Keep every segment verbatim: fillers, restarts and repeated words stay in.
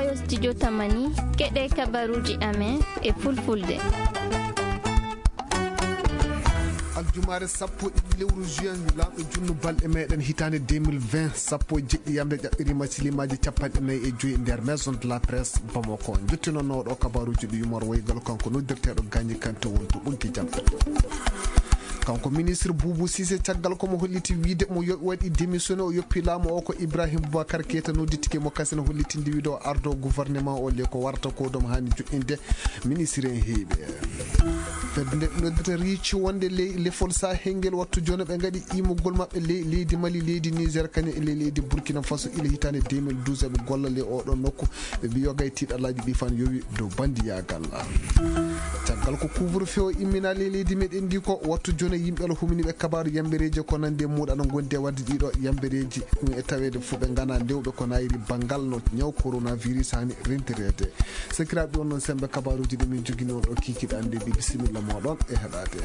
ɗo studio Tamani keɗe kabaruji amen e fulfulde. aljumare sappo ɗiɗi lewru juin laaɓe junno balɗe meɗen hitande deux mille vingt sappo e jeɗɗi yamde ƴaɓɓirima silimaji capanɗe nayyi e joyyi nder maison de la presse Bamako jottinonoɗo kabaruji ɗo yumor woygal kanko noddirteɗo Gagny Kanté wonto ɓunti jamɗe kanko ministre Boubou Cissé caggal komo holliti wiide mo waɗi démissionné o yoppi laamu o ko Ibrahima Boubacar Keita nodditike mo kasino hollitinde wiide o ardo gouvernement o le ko warta ko ɗum hani joƴƴinde ministre en heeɓi fedde nde noddata riici wonde lefol sa hengel wattu joni ɓe gaɗi imugol mabɓe leydi Mali leydi Niger kañum e leydi Burkina Faso ila hitande deux mille douze eɓe golla le oɗo nokku ɓe mbi yoga e tiɗalaji ɗi fan yowi dow bandiyagal caggal ko couvre-feu immina le leydi meɗen ndi ko wattu joni yimɓe no huminiɓe kabaru yambereji ko nande muɗa no gondi e wadde ɗiɗo yambereji ɗum e tawede fo ɓe gana ndewɓe ko nayiri banggal no ñaw coronavirus hani rentirede sekiraɓe ɗon noon sembe kabaruji ɗi min jogui on ɗo kikiɗa ande ɓi bisimilla moɗon e heɗade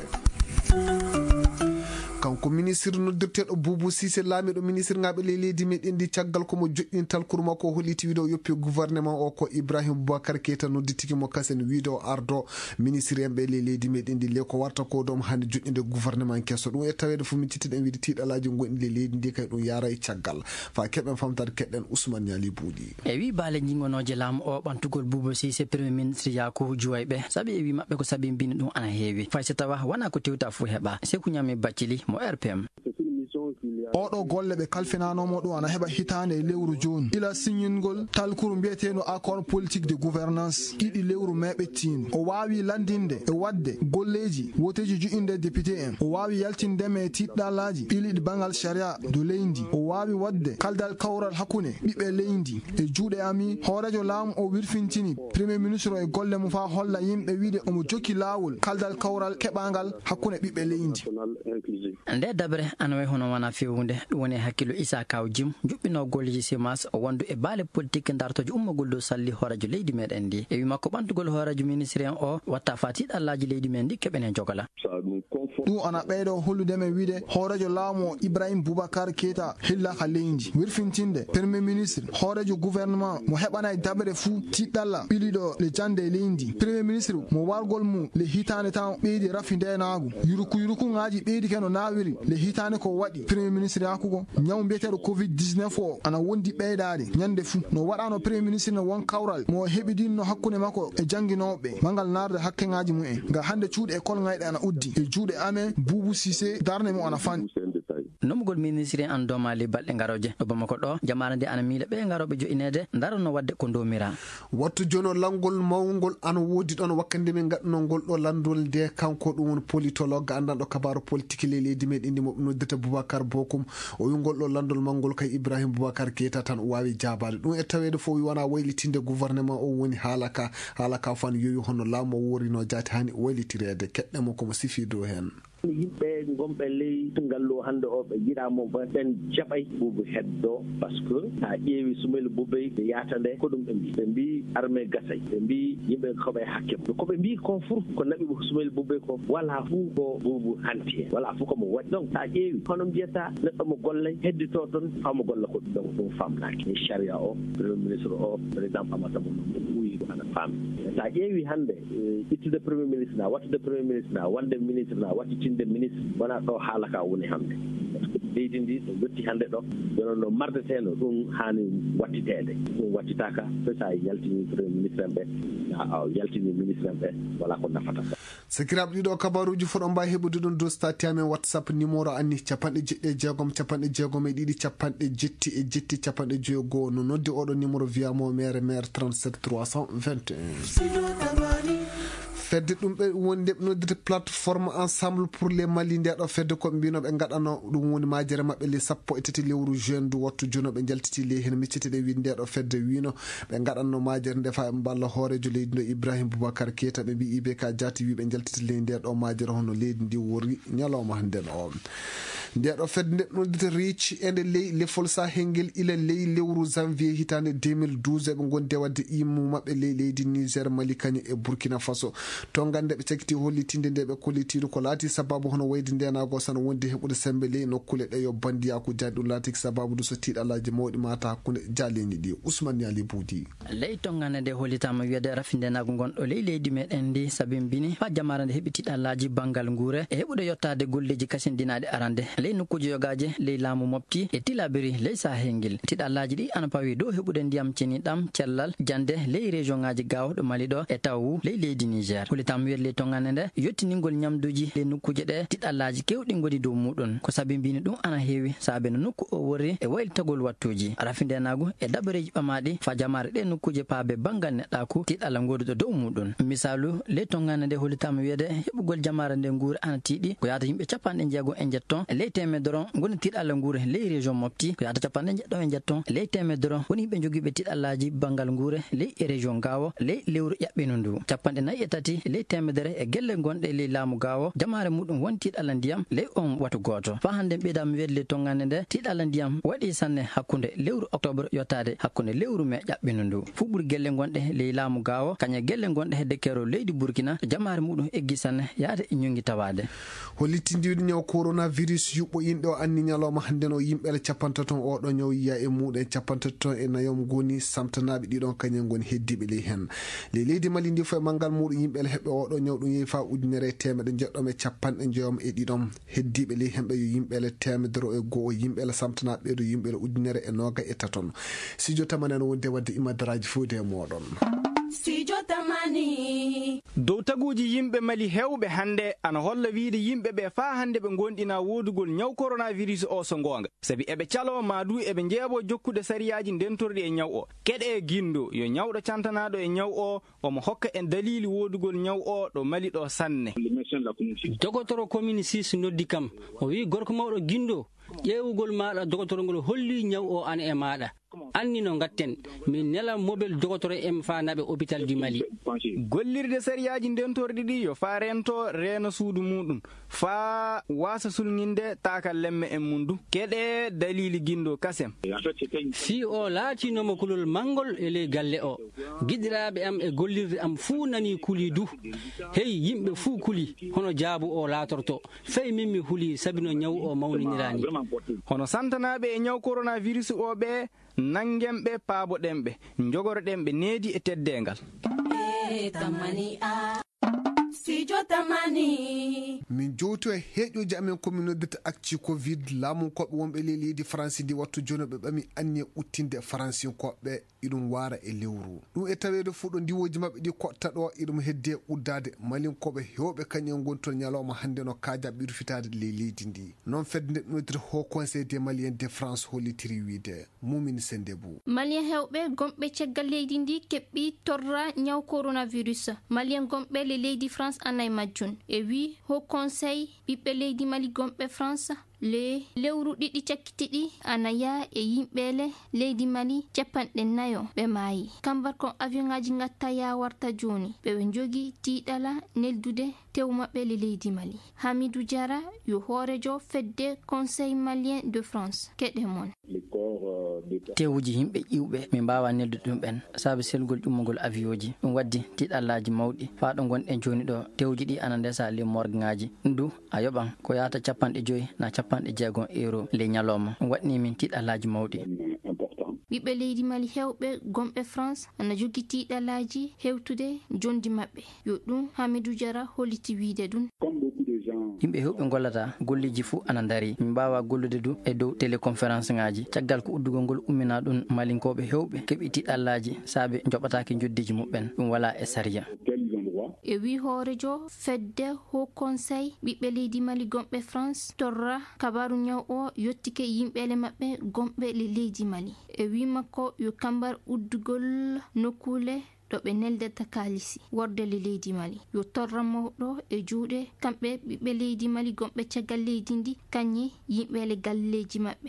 kanko ministre noddirteɗo Boubou Cissé laamiɗo ministre ngaɓe le leydi meɗen ndi caggal komo joƴƴini talkuru makko o holliti wiide o yoppi gouvernement o ko Ibrahima Boubacar Keita nodditiki mo kasen wiide o ardo ministre en ɓe le leydi meɗen ndi le ko warta ko ɗum hande joƴƴinde gouvernement kesso ɗum e tawede fo min cittiden wiide tiɗalaji gonɗi le leydi ndi kay ɗum yaara e caggal fa keɓen famtade keɗɗen Ousmane Niali Boudi e wi baale jingonoje laamu o ɓantugol Boubou Cissé premier ministre Yakou Diowaye ɓe saabi e wi mabɓe ko saabi mbino ɗum ana heewi fay so tawa wona ko tewta fo heeɓa Sékou Niamé Bathily mo R P M. oɗo golle ɓe kalfinanomo ɗum ana heɓa hitande lewru joni ila signingol talkuru mbiyeteno accord politique de gouvernance ɗiɗi lewru meɓettino o wawi landinde e wadde golleji woteji juɗinde député en o wawi yaltindeme e tiɗɗalaji ɓiliɗi bangal sharia do leydi o wawi wadde kaldal kawral hakkude ɓiɓɓe leydi e juuɗe ami hoorejo laamu o wirfintini premier ministre o e golle mum fa holla yimɓe wiide omo jokki lawol kaldal kawral keɓagal hakkude ɓiɓɓe leydi nde dabre ana way hono wona fewude ɗum woni hakkillo Issa Kaw Jim juɓɓino golleji simas o wondu e baale politique dartoje ummagol dow salli hoorejo leydi meɗen ndi e wi makko ɓantugol hoorejo ministre en o watta fa tiɗallaji leydi men ndi keɓen e jogala ɗum ana ɓeyɗo holludemen wiide hoorejo laamu o Ibrahima Boubacar Keita hillaka leydi wirfintinde premier ministre hoorejo gouvernement mo heɓana e daɓere fuu tiɗɗalla ɓiliɗo le jande e leydi premier ministre mo wargol mum le hitande tan ɓeydi rafi ndenagu yuruku yurukuŋaji ɓeydi keno nawiri le hitande ko waɗi premier ministre yakugo ñaw mbiyeteɗo covid dix-neuf o ana wondi ɓeydade ñande fuu no waɗano premier ministre no won kawral mo heɓidinno hakkude makko e janguinoɓe mangal narde hakkeŋaji mumen nga hande cuuɗe école ŋayɗe ana uddi e juuɗe amen Boubou Cissé darde mo ana fanɗi nomugol ministre en an domali balɗe garoje ɗo Bamako ɗo jamare nde ana miila ɓe garoɓe joƴinede daranno wadde ko domira wattu joni o lanngol mawgol ana woodi ɗon wakkande min gaɗɗuno ngol ɗo landol nde kanko ɗum woni politologue andanɗo kabaru politique le leydi meɗen ndi moɓe noddata Boubacar Bokoum o wi ngol ɗo landol mangol kay Ibrahima Boubacar Keita tan o wawi jabade ɗum e tawede fo wona waylitinde gouvernement o woni haala ka haala ka fan yowi hono laamu o worino jaati hani waylitirede keɗɗemo komo sifi dow hen yimɓe gomɓe ley ngallo hande o ɓe jiɗamo ɓen jaɓay Boubou heddo par ce que ha ƴeewi Soumaïla Boubey ɓe yatande ko ɗum ɓe mbi ɓe mbi armé gasay ɓe mbi yimɓe koɓe hakke koɓe mbi kon fof ko naɓi Soumaïla Boubey ko wala fuu ko Boubou hanti hen wala fuu komo waɗi donc sa ƴeewi hono mbiyata neɗɗo mo gollay heddito toon famo golla ko donc ɗum famnaki e charia o premier ministre o président Amata Mo ɓuyi ko ana famni sa ƴeewi hande ittude premier ministre na wattude premier ministre na wonde ministre na wattitinde ministre wona ɗo haala ka woni hande leydi ndi ɗo yetti hande ɗo jonon no mardeteno ɗum hani wattitede ɗum wattitaka so sa yaltini premier ministre en ɓe a yaltini ministre en ɓe wala ko nafata sekiraɓe ɗiɗo kabaruji foɗo mbawi heɓude ɗum dow stati amen whatsapp numéro anni capanɗe jeɗɗi e jeegom capanɗe jeegom e ɗiɗi capanɗe jetti e jetti capanɗe jeegoo no noddi oɗo numéro wiyamo maire maire trente-sept trois cent vingt et un fedde ɗum ɓe woni nde ɓe noddita plateforme ensemble pour les Mali nde ɗo fedde koɓe mbino ɓe gaɗano ɗum woni majere mabɓe le sappo e tati lewru juin du wattu joni ɓe jaltiti le hen micciteɗe wi nde ɗo fedde wino ɓe gaɗanno majere nde fa ɓe mballa hoorejo leydi ndo Ibrahima Boubacar Keita ɓe mbi I B K jaati wi ɓe jaltiti le nde ɗo majere hono leydi ndi wori ñalawma hande o nde ɗo fedde neɗɗodete reeci ende ley lefol sahengel ila ley lewru janvier hitande deux mille douze ɓe gonde wadde immu mabɓe ley leydi Niger, Mali kañum e Burkina Faso. to gande ɓe cakkiti hollitinde nde ɓe kollitiɗo ko laati sababu hono waydi ndenago sana wondi heɓude sembe ley nokkule ɗe yo bandiyaku jaadi ɗum laati sababu du so tiiɗalaji mawɗi mata hakkude jaleñi ɗi. Ousmane Yali Boudi. ley to gande nde hollitama wiyede rafi ndenago gonɗo ley leydi meɗen ndi sabimbini fa jamara nde heɓi tiiɗalaji banggal nguure e heɓude yottade golleji kasindinaɗe arande ley nokkuji yogaje ley laamu mofti e tilabiri ley sahengel. tiiɗalaji ɗi ana pawi dow heɓude ndiyam ceniɗam cellal jande ley région ngaji gawɗo Mali ɗo e taw ley leydi Niger. hollitama wiyede ley to gande nde yettiningol ñamduji ley nokkuje ɗe tiiɗalaji kewɗi goni dow muɗum ko sabimbini ɗum ana heewi saabe no nokku o wori e waylitagol wattuji rafi ndenago e daɓɓereji ɓamaɗi fa jamare ɗe nokkuje paabe banggal neɗɗaku tiiɗalla goduɗo dow muɗum. misalu ley to gande nde hollitama wiyede heɓugol jamare nde nguure ana tiiɗi ko yata yimɓe capanɗe jeegom e jetton e ley temedoro goni tiiɗalla nguure ley région mofti ko yata capanɗe jeɗɗo e jetton e ley temedoro woni yimɓe joguiɓe tiiɗallaji banggal nguure ley e région gawo ley lewru ƴaɓɓino ndu capanɗe nayyi e tati ley temedere e gelle gonɗe ley laamu gawo jamare muɗum woni tiiɗalla ndiyam ley on watu goto. fa hande ɓeydama wiyede ley to gande nde tiiɗalla ndiyam waɗi sanne hakkude lewru octobre yottade hakkude lewru mai ƴaɓɓino ndu fu ɓuuri gelle gonɗe ley laamu gawo kaña gelle gonɗe hedde kero leydi Burkina jamare muɗum eggi sanne yaade e ñongi tawade. hollitindiɗo ñaw coronavirus yuɓɓo yimɓe o anni ñalawma hande no yimɓele capantaton oɗo ñaw yiya e muɗum capantaton e nayom goni samtanaɓe ɗiɗon kañum goni heddiɓe ley hen. ley leydi Mali ndi fo e manggal muɗum yimɓele heɓɓe oɗo ñaw ɗum yeehi fa ujunere temedde jeɗɗom e capanɗe jeeyom e ɗiɗon heddiɓe ley hemɓe yo yimɓele temedere e goho yimɓele samtanaɓe ɗo yimɓele ujunere e noga e taton. studio tamane no wonde wadde imadaraji fo de moɗon. studio tamani dow taguji yimɓe Mali hewɓe hande ana holla wiide yimɓe ɓe fa hande ɓe gondina wodugol ñaw coronavirus o so gonga sabi eɓe calo madu eɓe jeebo jokkude sariyaji ndentorɗi e ñaw o keɗe guindo yo ñawɗo cantanaɗo e ñaw o omo hokka en dalili wodugol ñaw o ɗo Mali ɗo sanne. dogotoro commune six noddi kam o wi gorko mawɗo guindo ƴewugol maɗa dogotoro ngol holli ñaw o an e maɗa anni no gatten min nela mobile dogotoro em fa naɓe hôpital du Mali. gollirde sariyaji ndentorɗi ɗi yo fa rento reena suudu muɗum fa wasa sulñinde takal lemme en mundu keɗe dalili guindo kasem. fi o laatinoma kulol mangol e ley galle o giɗiraɓe am e gollirde am fuu nani kuli du hey yimɓe fuu kuli hono jaabu o laatorto fey min mi huuli sabi no ñaw o mawninirani. hono santanaɓe e ñaw coronavirus o ɓe nangemɓe paaboɗenɓe jogoroɗenɓe needi e teddengal. studio tamani min jowto e heeƴoji amen komin noddata acci covid laamunkoɓe wonɓe ley leydi France ndi wattu joni ɓe ɓami anni e uttinde francinkoɓe iɗum wara e lewru ɗum e tawede fu ɗo ndiwoji mabɓe ɗi kotta ɗo iɗum hedde uddade malinkoɓe hewɓe kañum gontol ñalawma hande no kaja ɓirfitade ley leydi ndi noon fedde nde ɗumnodiri haut conseil des maliens de France hollitiri wiide Mumini Sendebou. malien hewɓe gonɓe caggal leydi ndi keɓɓi torra ñaw coronavirus malien gonɓe le leydi France anay majjun e wi haut conseil ɓiɓɓe leydi Mali gonɓe France le lewru ɗiɗi cakkitiɗi anaya e yimɓele leydi Mali capanɗe nayo ɓe maayi kambar kon avion ngaji gatta yawarta joni ɓeɓe jogi tiiɗala neldude tew maɓɓe le leydi Mali. Hamidou Diara yo hoorejo fedde conseil malien de France keɗe mon. tewuji yimɓe ƴiwɓe min mbawa neldude ɗum ɓen saabi selgol ƴummugol avion ji ɗum waddi tiiɗallaji mawɗi fa ɗo gonɗen joni ɗo tewuji ɗi ana ndesa le morgue ngaji ndu a yoɓan ko yata capanɗe joyyi na capanɗe jeegom euro ley ñalawma ɗum waɗni min tiiɗallaji mawɗi. ɓiɓɓe leydi Mali hewɓe gonɓe France ana jogi tiiɗallaji hewtude jondi maɓɓe yo ɗum Hamidou Diara holliti wiide ɗum. yimɓe hewɓe gollata golliji fuu ana daari min mbawa gollude du e dow téléconférence ngaji caggal ko uddugol ngol ummina ɗum malinkoɓe hewɓe keeɓi tiiɗallaji saabe joɓataki joddiji muɓɓen ɗum wala e sariya. e wi hoorejo fedde haut conseil ɓiɓɓe leydi Mali gonɓe France torra kabaru ñaw o yettike yimɓele maɓɓe gonɓe le leydi Mali e wi makko yo kambar uddugol nokkule ɗo ɓe neldata kalisi worde le leydi Mali yo torra mawɗo e juuɗe kamɓe ɓiɓɓe leydi Mali gonɓe caggal leydi ndi kañƴe yimɓele galleji maɓɓe.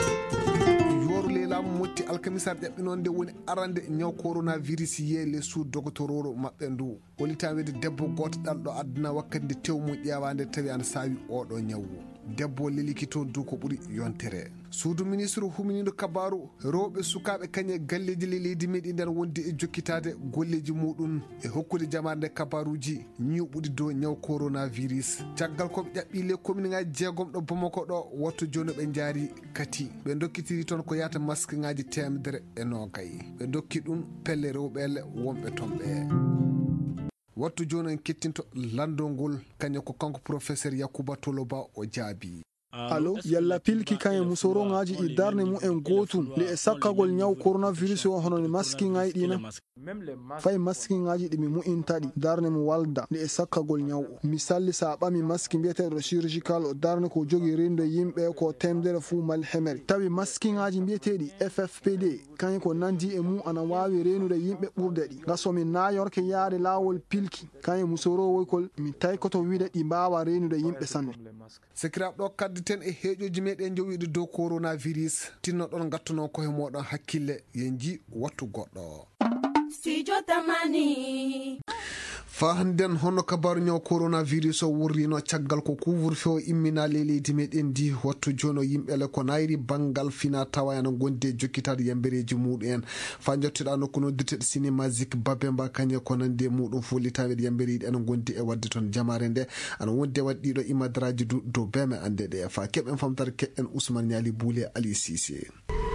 yoru ley laamu motti alkamisar ƴaɓɓinonde nde woni arande ñaw coronavirus yeele suud dogotororo maɓɓe ndu holitawede debbo goto ɗalɗo aduna wakkati nde tew mum ƴewande tawi ana sawi oɗo ñawwu debbo lilikito dow ko ɓuri yontere. suudu ministre huminiɗo kabaru rewɓe sukaɓe kañe galleji le leydi meɗi nder wondi e jokkitade golleji muɗum e hokkude jamande kabaruji ñiwɓuɗi dow ñaw coronavirus. caggal koɓe ƴaɓɓi le commune ngaji jeegom ɗo Bamako ɗo wattu joni ɓe jaari kati ɓe dokkitiri toon ko yata masque ngaji temedere e nogay ɓe dokki ɗum pelle rewɓele wonɓe toon ɓe. wattu joni en kettinto landongol kañum ko kanko professeur Yakuba Toloba o jaabi. alo yalla pilki kaye musoroŋaji i darne mu en gotum le e sakkagol ñaw coronavirus o hono ne maskiŋayi ɗina fay maskiŋaji ɗi mi mu'intaɗi darne mu walda le e sakkagol ñaw o misalli sa ɓami maski mbiyeteɗo chirurgical o darne ko jogi rendo yimɓe ko temdere fuu mal hemere tawi maskiŋaji mbiyeteɗi F F P D kañum ko nandi e mu ana wawi renude yimɓe ɓurde ɗi gasomi nayorke yaade lawol pilki kañum musorowoykol mi taykoto wiide ɗi mbawa renude yimɓe sanne. sikiraɓe ɗo kadditen e heeƴoji meɗen jowiɗo dow coronavirus tinno ɗon gattuno koye moɗon hakkille yen ji wattu goɗɗo. Studio Tamani. fa handen hono kabaru ñaw coronavirus o wurrino caggal ko couvre-feu immina le leydi meɗen di wattu joni o yimɓele ko nayri banggal fina tawa ene gondi e jokkitade yambereji muɗum en fa jottiɗa nokku noddirteɗo cinémagique Babemba kañe ko nandi e muɗum follitaɓeɗe yamberiɗi ene gondi e wadde toon jamare nde ana wondi e wadde ɗiɗo imadaraji dow beme ande ɗe fa keɓen famtare keɓen Ousmane Niali Boulé Ali Cissé.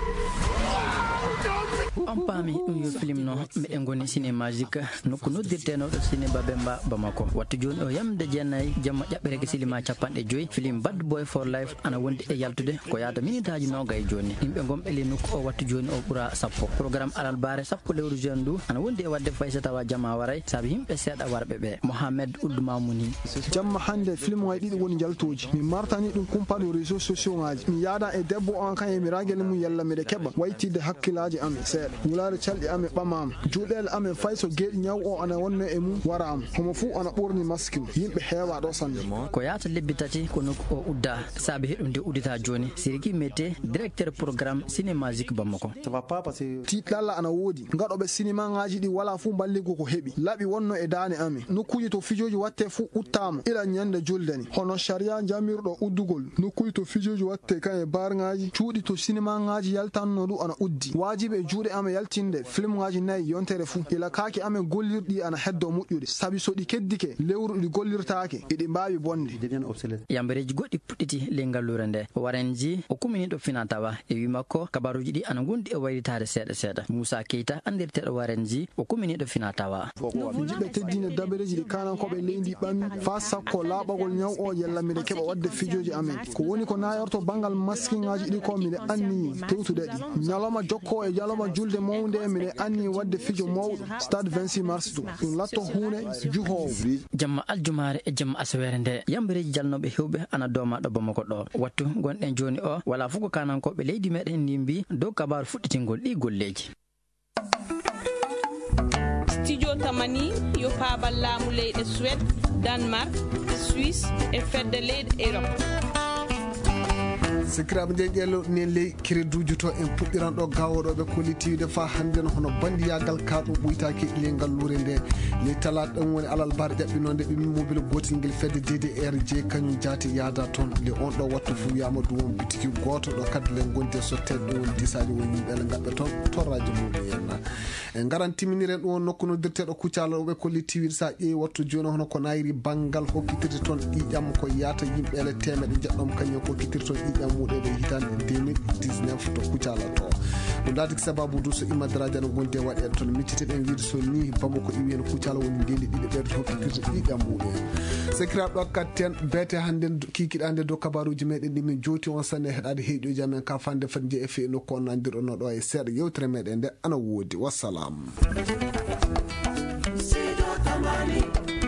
on paami ɗum yo film no mbiɗen goni cinémagique nokku noddirtenoɗo ciné Babemba Bamako wattu joni o yamde jeenayyi jamma ƴaɓɓireke silima capanɗe joyyi film Bad Boy for Life ana wondi e yaltude ko yaata minitaji nogay joni yimɓe gomɓe le nokku o wattu joni o ɓuura sappo programme alalbare sappo lewru juin du ana wondi e wadde faysa tawa jamma waray saabi yimɓe seeɗa warɓe ɓe Mohamed Ould Mamouni jamma hande film ngaji ɗiɗi woni jaltoji mi martani ɗum kumpaɗo réseau sociaux ngaji mi yaada e debbo on kan e mi ragele mum yalla miɗe keɓa waytide hakkillaji amen seeɗa wulare calɗi amen ɓamama juuɗele amen fay so geeɗi ñaw o ana wonno e mum warama homo fuu ana ɓorni masque yimɓe heewa ɗo sanne ko yaata lebbi tati ko nokku o udda saabi heɗumde uddita joni Siriki Mete directeur programme cinémagique Bamako tiɗɗalla ana woodi gaɗoɓe cinéma ngaji ɗi wala fuu balligo ko heeɓi laaɓi wonno e dane amen nokkuji to fijoji watte fuu uttama ila ñande juldani hono sharia jamirɗo uddugol nokkuji to fijoji watte kan e bar ngaji cuuɗi to cinéma ngaji yaltanno ɗu ana uddi wajiɓe e juuɗe amen yaltinde film ngaji nayyi yontere fuu ila kaaki amen gollirɗi ana heddo moƴƴude saabi so ɗi keddike lewru ɗi gollirtake eɗi mbawi bonde yambereji goɗɗi puɗɗiti le ngallure nde warenji o kuminiɗo fina tawa e wi makko kabaruji ɗi ana gondi e waylitade seeɗa seeɗa Moussa Keita andirteɗo warenji o kuminiɗo fina tawa jiɓɓe teddine dabereji ɗi kanankoɓe leydi ɓami fa sakko laaɓagol ñaw o yalla miɗe keɓa wadde fijoji amen ko woni ko nayorto banggal masque ngaji ɗi ko miɗe anni tewtude ɗi ñalawma jokko e ñalawma julde mawde miɗe anni wadde fijo mawɗo stade vingt-six mars to ɗum latto hunde juhowo jamma aljumare e jamma asawere nde yambereji jalnoɓe hewɓe ana doma ɗo Bamako ɗo wattu gonɗen joni o wala fuko kanankoɓe leydi meɗen ndi mbi dow kabaru fuɗɗitingol ɗi golleji. Studio Tamani yo paabal laamu leyɗe Suède Danemark Suisse e fedde leyɗe Europe. sikiraɓe nde ƴeelo nen ley créduji to en puɗɗiran ɗo gawoɗoɓe kollitiwde fa hande hono bandiyagal kaɗo ɓuytaki le ngallure nde ley talaɗa ɗum woni alal bar ƴaɓɓinode ɓe mobile gotel guel fedde D D R J kañum jaati yaada toon le on ɗo wattu fo wiyama ɗum won bitiki goto ɗo kadi le gonde sottede ɗum woni disaji woni yimɓele gaɓɓe toon torraji muɗum henna en garan timiniren ɗum won nokku noddirteɗo kuccaloɓe kollitiwide sa ƴeewi wattu joni hono ko nayri banggal hokkitirde toon ƴiƴam ko yata yimɓele temeɗe jeɗɗom kañum hokkitirde toon ƴiƴam muɗe ɓe hitande deux mille dix-neuf to kuccala to ɗum laatiki sababu du so imadaraji ana gondi e waɗede toon micciteɗen wiide so ni Bamako iwi en kuccala woni ndeli ɗiɗi ɓerde hokkirde ƴiƴam muɗum sekiraɓe ɗo katten beete hande kikiɗande dow kabaruji meɗen ɗi min joti on sanne heɗade heeƴoji amen ka fande fati je e fe nokku on nandirɗono ɗo e seeɗa yewtere meɗen nde ana woodi wassalam.